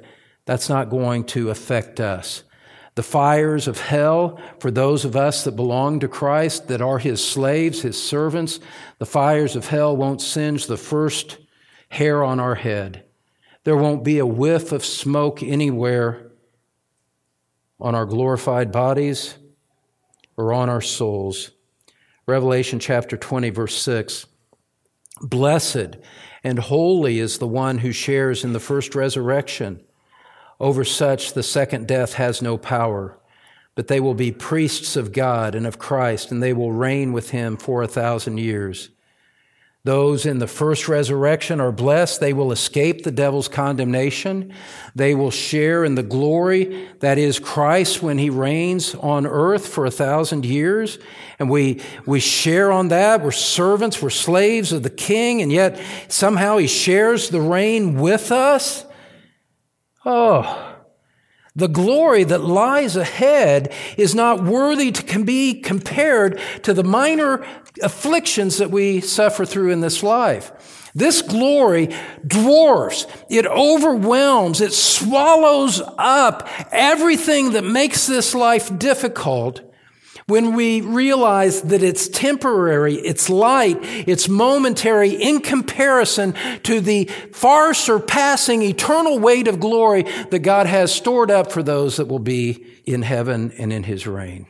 That's not going to affect us. The fires of hell, for those of us that belong to Christ, that are His slaves, His servants, the fires of hell won't singe the first hair on our head. There won't be a whiff of smoke anywhere on our glorified bodies or on our souls. Revelation chapter twenty, verse six. Blessed and holy is the one who shares in the first resurrection. Over such the second death has no power, but they will be priests of God and of Christ, and they will reign with Him for a thousand years. Those in the first resurrection are blessed. They will escape the devil's condemnation. They will share in the glory that is Christ when He reigns on earth for a thousand years. And we, we share on that. We're servants, we're slaves of the King, and yet somehow He shares the reign with us. Oh, the glory that lies ahead is not worthy to can be compared to the minor afflictions that we suffer through in this life. This glory dwarfs, it overwhelms, it swallows up everything that makes this life difficult when we realize that it's temporary, it's light, it's momentary in comparison to the far surpassing eternal weight of glory that God has stored up for those that will be in heaven and in His reign.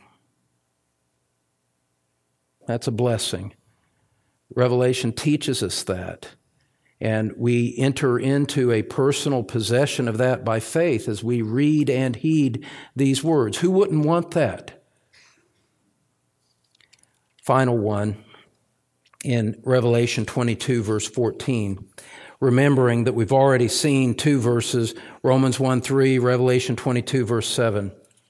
That's a blessing. Revelation teaches us that. And we enter into a personal possession of that by faith as we read and heed these words. Who wouldn't want that? Final one in Revelation twenty-two, verse fourteen, remembering that we've already seen two verses, Romans one three, Revelation twenty-two, verse seven.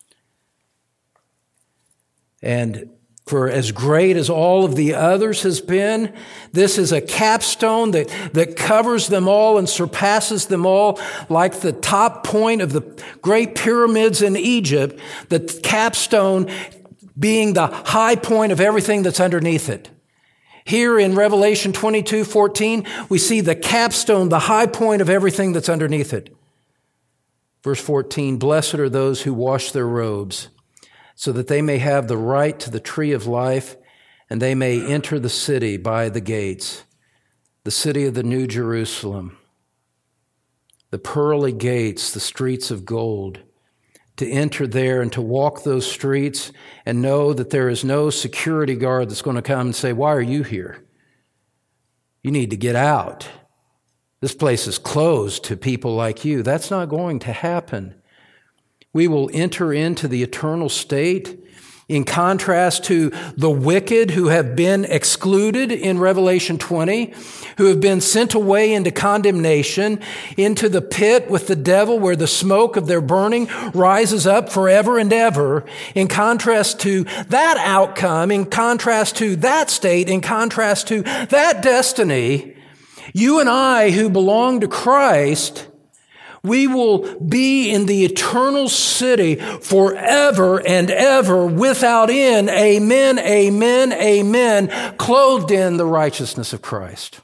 And for as great as all of the others has been, this is a capstone that, that covers them all and surpasses them all, like the top point of the great pyramids in Egypt, the capstone being the high point of everything that's underneath it. Here in Revelation twenty-two fourteen, we see the capstone, the high point of everything that's underneath it. Verse fourteen, blessed are those who wash their robes, so that they may have the right to the tree of life, and they may enter the city by the gates, the city of the New Jerusalem, the pearly gates, the streets of gold, to enter there and to walk those streets and know that there is no security guard that's going to come and say, why are you here? You need to get out. This place is closed to people like you. That's not going to happen. We will enter into the eternal state in contrast to the wicked who have been excluded in Revelation twenty, who have been sent away into condemnation, into the pit with the devil where the smoke of their burning rises up forever and ever. In contrast to that outcome, in contrast to that state, in contrast to that destiny, you and I who belong to Christ, we will be in the eternal city forever and ever without end. Amen, amen, amen, clothed in the righteousness of Christ.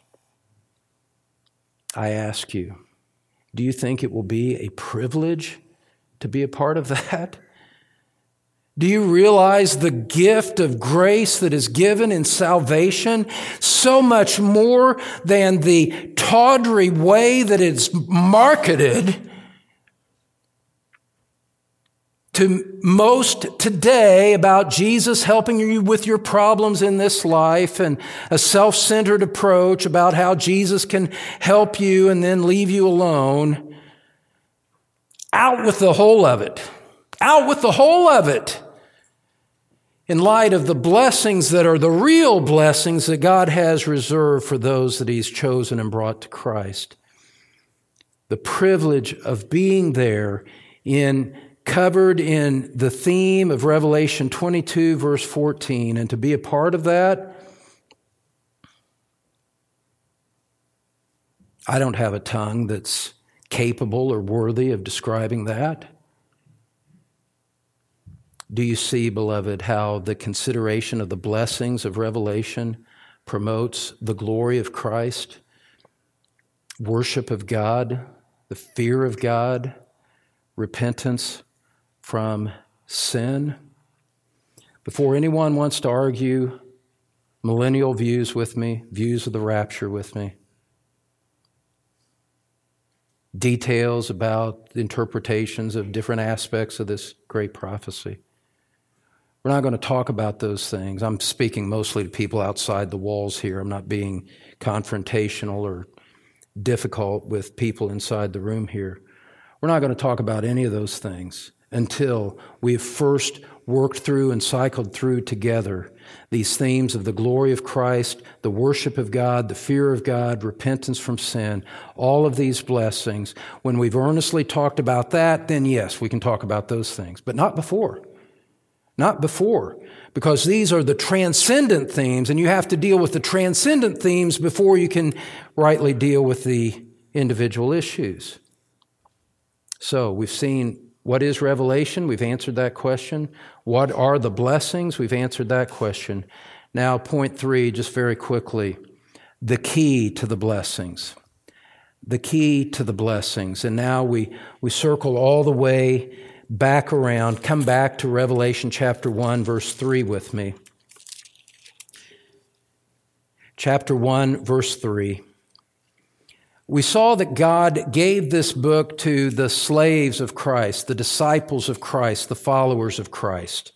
I ask you, do you think it will be a privilege to be a part of that? Do you realize the gift of grace that is given in salvation so much more than the tawdry way that it's marketed to most today about Jesus helping you with your problems in this life and a self-centered approach about how Jesus can help you and then leave you alone? Out with the whole of it. Out with the whole of it. In light of the blessings that are the real blessings that God has reserved for those that He's chosen and brought to Christ. The privilege of being there in covered in the theme of Revelation twenty-two, verse fourteen, and to be a part of that. I don't have a tongue that's capable or worthy of describing that. Do you see, beloved, how the consideration of the blessings of Revelation promotes the glory of Christ, worship of God, the fear of God, repentance from sin. Before anyone wants to argue millennial views with me, views of the rapture with me, details about interpretations of different aspects of this great prophecy, we're not going to talk about those things. I'm speaking mostly to people outside the walls here. I'm not being confrontational or difficult with people inside the room here. We're not going to talk about any of those things until we've first worked through and cycled through together these themes of the glory of Christ, the worship of God, the fear of God, repentance from sin, all of these blessings. When we've earnestly talked about that, then yes, we can talk about those things, but not before. Not before, because these are the transcendent themes, and you have to deal with the transcendent themes before you can rightly deal with the individual issues. So we've seen what is revelation. We've answered that question. What are the blessings? We've answered that question. Now, point three, just very quickly, the key to the blessings. The key to the blessings. And now we, we circle all the way back around, come back to Revelation chapter one, verse three with me. Chapter one, verse three. We saw that God gave this book to the slaves of Christ, the disciples of Christ, the followers of Christ.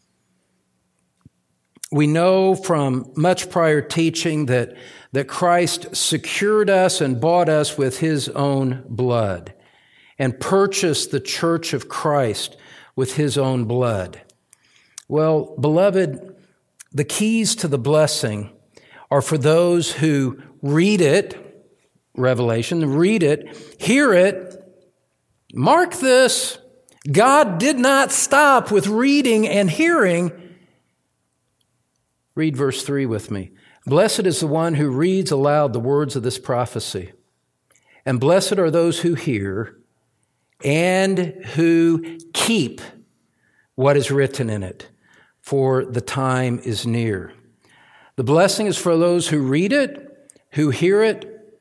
We know from much prior teaching that, that Christ secured us and bought us with His own blood, and purchased the church of Christ with His own blood. Well, beloved, the keys to the blessing are for those who read it, Revelation, read it, hear it. Mark this, God did not stop with reading and hearing. Read verse three with me. Blessed is the one who reads aloud the words of this prophecy, and blessed are those who hear and who keep what is written in it, for the time is near. The blessing is for those who read it, who hear it,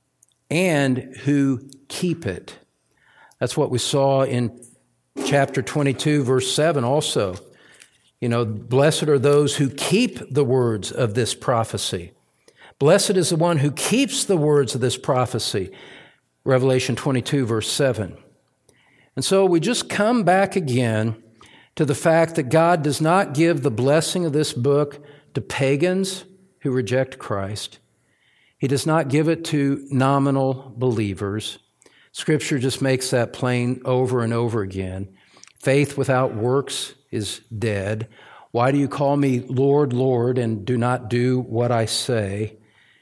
and who keep it. That's what we saw in chapter twenty-two, verse seven also. You know, blessed are those who keep the words of this prophecy. Blessed is the one who keeps the words of this prophecy. Revelation twenty-two, verse seven. And so we just come back again to the fact that God does not give the blessing of this book to pagans who reject Christ. He does not give it to nominal believers. Scripture just makes that plain over and over again. Faith without works is dead. Why do you call me Lord, Lord, and do not do what I say?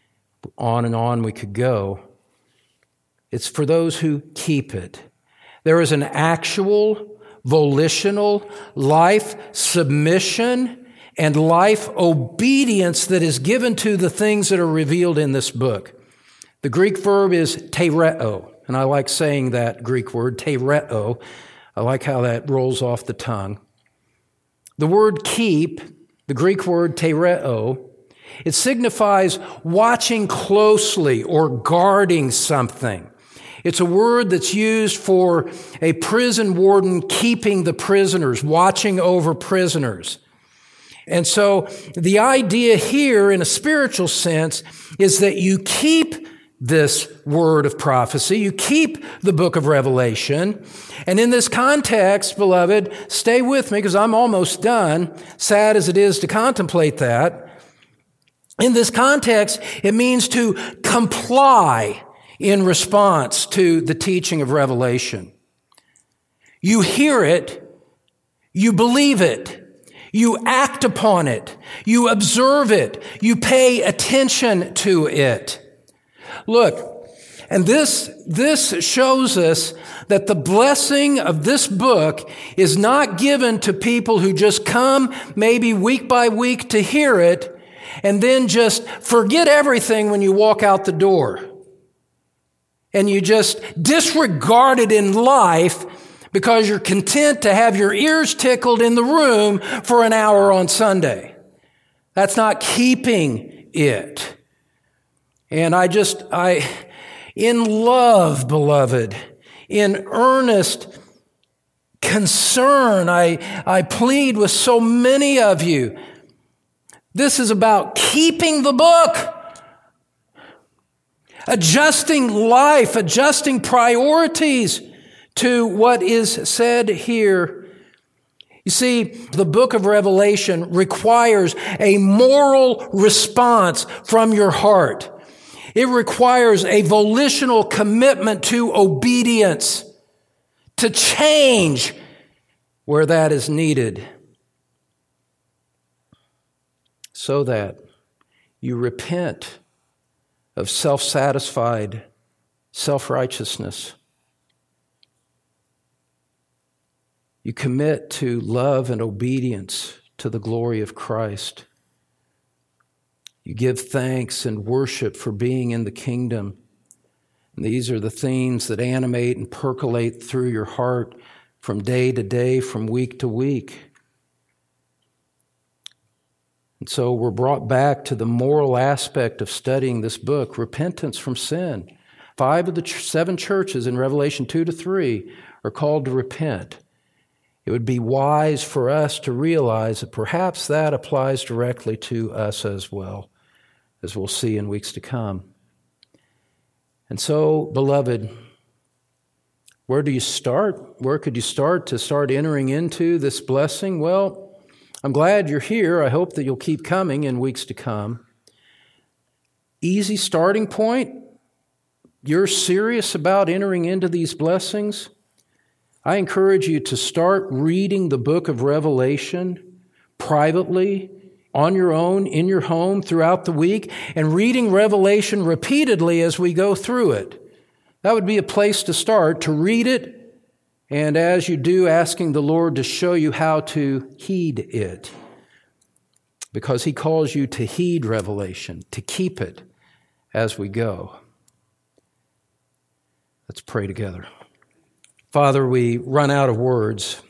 On and on we could go. It's for those who keep it. There is an actual, volitional life submission and life obedience that is given to the things that are revealed in this book. The Greek verb is tereo, and I like saying that Greek word, tereo. I like how that rolls off the tongue. The word keep, the Greek word tereo, it signifies watching closely or guarding something. It's a word that's used for a prison warden keeping the prisoners, watching over prisoners. And so the idea here in a spiritual sense is that you keep this word of prophecy, you keep the book of Revelation. And in this context, beloved, stay with me because I'm almost done, sad as it is to contemplate that. In this context, it means to comply in response to the teaching of Revelation. You hear it, you believe it, you act upon it, you observe it, you pay attention to it. Look, and this, this shows us that the blessing of this book is not given to people who just come maybe week by week to hear it and then just forget everything when you walk out the door. And you just disregard it in life because you're content to have your ears tickled in the room for an hour on Sunday. That's not keeping it. And I just, I, in love, beloved, in earnest concern I, I plead with so many of you. This is about keeping the book, adjusting life, adjusting priorities to what is said here. You see, the book of Revelation requires a moral response from your heart. It requires a volitional commitment to obedience, to change where that is needed, so that you repent of self-satisfied self-righteousness. You commit to love and obedience to the glory of Christ. You give thanks and worship for being in the kingdom. And these are the themes that animate and percolate through your heart from day to day, from week to week. And so we're brought back to the moral aspect of studying this book, repentance from sin. Five of the ch- seven churches in Revelation two to three are called to repent. It would be wise for us to realize that perhaps that applies directly to us as well, as we'll see in weeks to come. And so, beloved, where do you start? Where could you start to start entering into this blessing? Well, I'm glad you're here. I hope that you'll keep coming in weeks to come. Easy starting point. You're serious about entering into these blessings. I encourage you to start reading the book of Revelation privately, on your own, in your home, throughout the week, and reading Revelation repeatedly as we go through it. That would be a place to start, to read it, and as you do, asking the Lord to show you how to heed it, because He calls you to heed Revelation, to keep it as we go. Let's pray together. Father, we run out of words,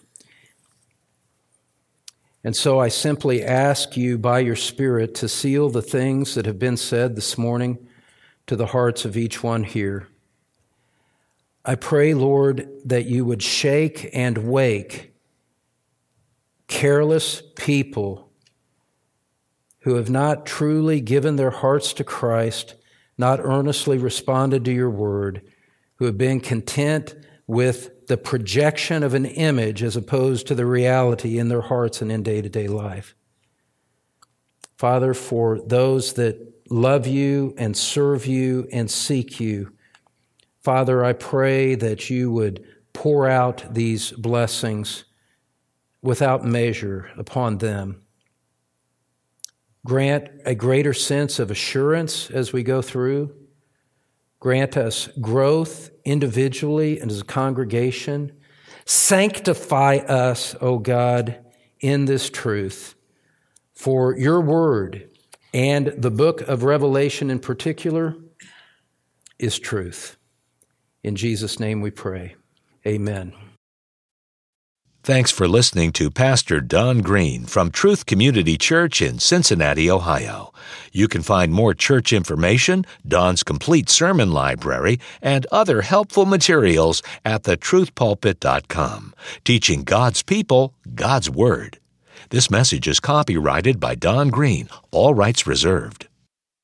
and so I simply ask you by your Spirit to seal the things that have been said this morning to the hearts of each one here. I pray, Lord, that you would shake and wake careless people who have not truly given their hearts to Christ, not earnestly responded to your word, who have been content with the projection of an image as opposed to the reality in their hearts and in day-to-day life. Father, for those that love you and serve you and seek you, Father, I pray that you would pour out these blessings without measure upon them. Grant a greater sense of assurance as we go through. Grant us growth individually and as a congregation. Sanctify us, O God, in this truth. For your word and the book of Revelation in particular is truth. In Jesus' name we pray. Amen. Thanks for listening to Pastor Don Green from Truth Community Church in Cincinnati, Ohio. You can find more church information, Don's complete sermon library, and other helpful materials at the truth pulpit dot com, teaching God's people God's Word. This message is copyrighted by Don Green, all rights reserved.